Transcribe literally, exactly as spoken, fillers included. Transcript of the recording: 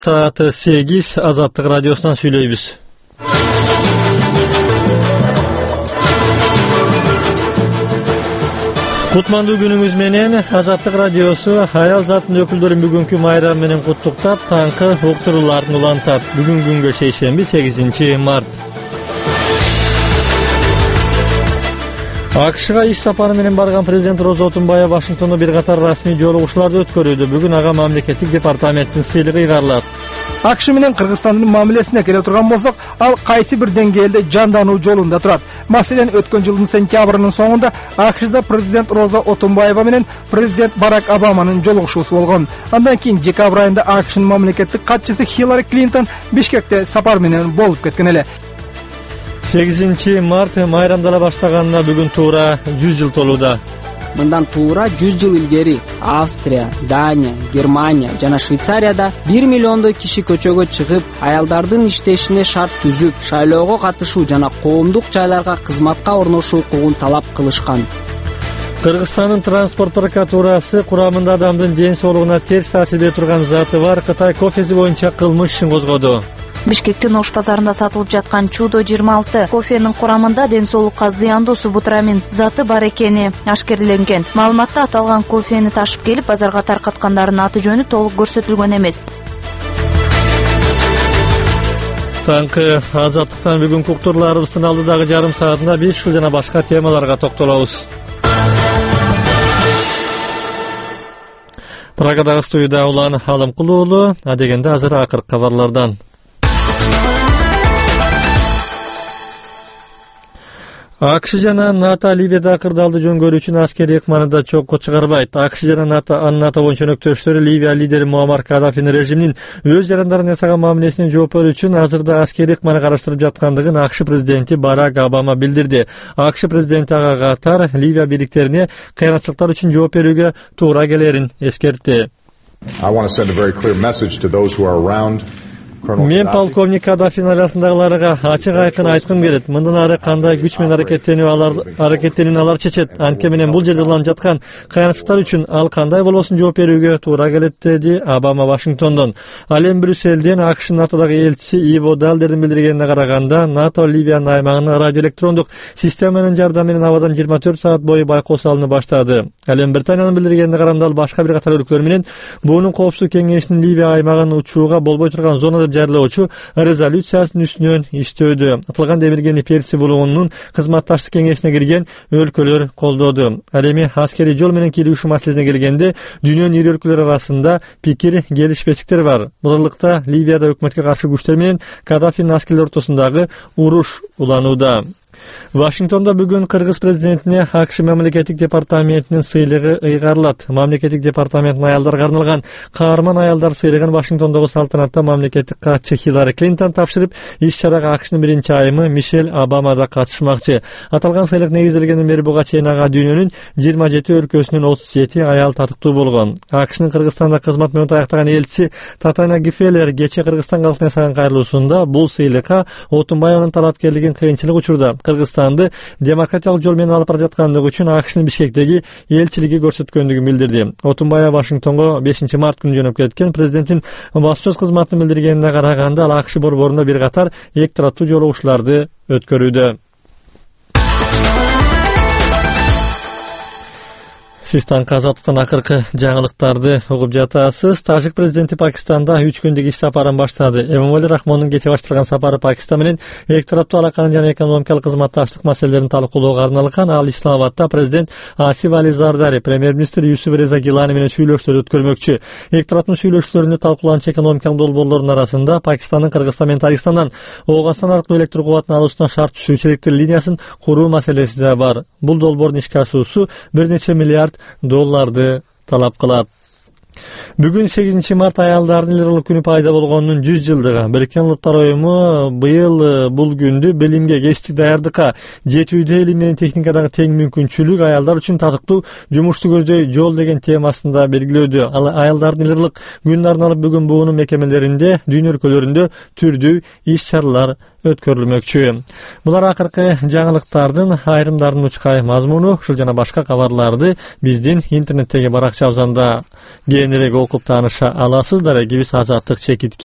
Saat sekiz Azatlık Radyosu'ndan söyleyimiz. Kutmandu günümüz menen Azatlık Radyosu hayal zatın öküldörün bugünkü mayram menen kutluktap tankı okturularını ulantar. Bugün günkü şeşembi sekizinci mart. A Q Ş'ga iş sapары менен барган президент Роза Отунбаева Вашингтонда бир катар расмий жолугушууларды өткөрүүдө. Бүгүн ага мамлекеттик департаменттин сыйлыгы ыйгарылат. А Q Ш менен Кыргызстандын мамилесине келе турган болсок, ал кайсы бир деңгээлде жандануу жолунда турат. Маселен, өткөн жылдын сентябрынын соңунда А Q Ш'да президент Роза Отунбаева менен президент Барак Обаманын жолугушуусу болгон. Андан кийин декабрь айында А Q Ш'нын мамлекеттик катчысы Хиллари Клинтон Бишкекте сапар менен болуп кеткен эле. сегизинчи март майрамдала баштаганына бүгүн туура жүз жыл толууда. Мындан туура жүз жыл илгери Австрия, Дания, Германия жана Швейцарияда бир миллиондой киши көчөгө чыгып, аялдардын иштешине шарт түзүп, шайлоого катышуу жана коомдук жайларга кызматка орношуу укугун талап кылышкан. Кыргызстандын транспорт прокуратурасы курамында адамдын ден соолугуна терс таасир бере турган заты бар Кытай кофеси боюнча кылмыш ишин козгоду. Бишкектин Ош базарында сатылып жаткан Чудо жыйырма алты кофенин курамында ден соолукка зыяндуу субутрамин заты бар экени ашкерленген. Маалыматта аталган кофени ташып келип базарга таркаткандардын аты жөнү толук көрсөтүлгөн эмес. Танкы Азаттыктан бүгүнкү уктурларыбыздын алдыдагы жарым саатында биз ушул жана башка темаларга токтолобуз. Прагадагы студияда Улан Алымкулуу уулу, адегенде азыр акыркы кабарлардан. А Q Ш жана НАТО Ливияда кырдаалды жөнгөрүү үчүн аскерий ыкманы чокко чыгарбайт. А Q Ш жана НАТО НАТО боюнча өнөктөштөрү Ливия лидери Муаммар Каддафинин режиминин өз жарандарын жасаган мамилесине жооп берүү үчүн азырда аскерий ыкманы караштырып жаткандыгын А Q Ш президенти Барак Обама билдирди. А Q Ш президенти ага катар Ливия бийликтерине кыянатчылыктар үчүн жооп берүүгө туура келерин эскертти. Мен полковник Каддафин арасындагыларга ачык айкын айткым келет. Мындан ары кандай күч менен аракеттенүү алар аракеттенүүнү алар чечет. Анткени менен бул жерде уланып жаткан кыянатчылыктар үчүн ал кандай болбосун жооп берүүгө туура келет, деди Обама Вашингтондон. Ал эми Брюссельден А Q Ш НАТОдагы элчиси Иво Далдердин билдиргенине караганда, НАТО Ливиянын аймагына радиоэлектрондук системанын жардамы менен абадан жыйырма төрт саат бою байкоо салынып баштады. Ал эми Британиянын билдиргенине караганда, ал башка бир катар өлкөлөр менен буунун коопсуздук кеңешинин Ливия аймагын учууга болбой турган зонада жарылоочу резолюциясынын үстүнөн иштөөдө. Аталган демилгени Перси булугунун кызматташтык кеңешине кирген өлкөлөр колдоду. Ал эми аскерий жол менен кирүүшү маселесине келгенде, дүйнөнүн ири өлкөлөрү арасында пикир келишпестиктер бар. Бурундукта Ливияда өкмөткө каршы күчтөр менен Каддафинин аскерлери ортосундагы уруш уланууда. Вашингтонда бүгүн Кыргыз президентине А Q Ш мамлекеттик департаментинин сыйлыгы ыйгарылат. Мамлекеттик департаменттин аялдарга арналган каарман аялдар сыйлыгын Вашингтондогу салтанатта мамлекеттик катчы Хиллари Клинтон тапшырып, иш-чарага А Q Ш'нын биринчи айымы Мишель Обама да катышмакчы. Аталган сыйлык негизделгенден бери буга чейин ага дүйнөнүн жыйырма жети өлкөсүнүн отуз жети аял татыктуу болгон. А Q Ш'нын Кыргызстанда кызмат менен аяктаган элчиси Татьяна Гифелер кечээ Кыргызстан калкына жасаган кайрылуусунда бул сыйлыкка Отунбаеванын талапкерлигин кыйынчылык учурда Кыргызстанды демократиялык жол менен алып бара жаткандыгы үчүн А Q Ш'нын Бишкектеги элчилиги көрсөткөндүгүн билдирди. Отунбаева Вашингтонго бешинчи март күнү жөнөп кеткен. Президенттин баспасөз кызматынын билдиргенине караганда, ал А Q Ш борборунда бир катар эки тараптуу жолугушууларды өткөрүүдө. Сиз Танкы Азаттыктан акыркы жаңылыктарды угуп жатасыз. Тажик президенти Пакистанда үч күндүк иш сапарын баштады. Эмомали Рахмондун кечээ баштырган сапары Пакистан менен эки тараптуу алаканын жана экономикалык кызматташтык маселелерин талкуулоого арналган. Ал Исламабадда президент Асиф Али Зардари, премьер-министр Юсуф Реза Гилани менен сүйлөшүүлөр өткөрмөкчү. Эки тараптын сүйлөшүүлөрүндө талкууланчу экономикалык долбоорлордун арасында Пакистандын Кыргызстан менен Тажикстандан Ооганстан аркылуу электр кубатын алуусуна шарт түзүүчү электр линиясын куруу маселеси да бар. Бул долбоордун ишке ашуусу бир нече миллиард долларды талап кылат. Бүгүн сегизинчи март аялдардын лиралык күнү пайда болгонунун жүз жылдыгы. Бириккен Улуттар уюму быйыл бул күндү билимге, кесиптик даярдыкка, жетүүдө илим менен техникадагы тең мүмкүнчүлүк, аялдар үчүн татыктуу жумушту көздөй жол деген темасында белгилөөдө. Ал аялдардын лиралык күнүн арналып бүгүн буунун мекемелеринде, дүйнө өлкөлөрүндө түрдүү иш-чаралар өткөрүлмөкчү. Булар акыркы жаңылыктардын айрымдарынын учкай мазмуну. Ушул жана башка кабарларды биздин интернеттеги баракчабызда кеңирээк окуп тааныша аласыздар. Азаттык чекит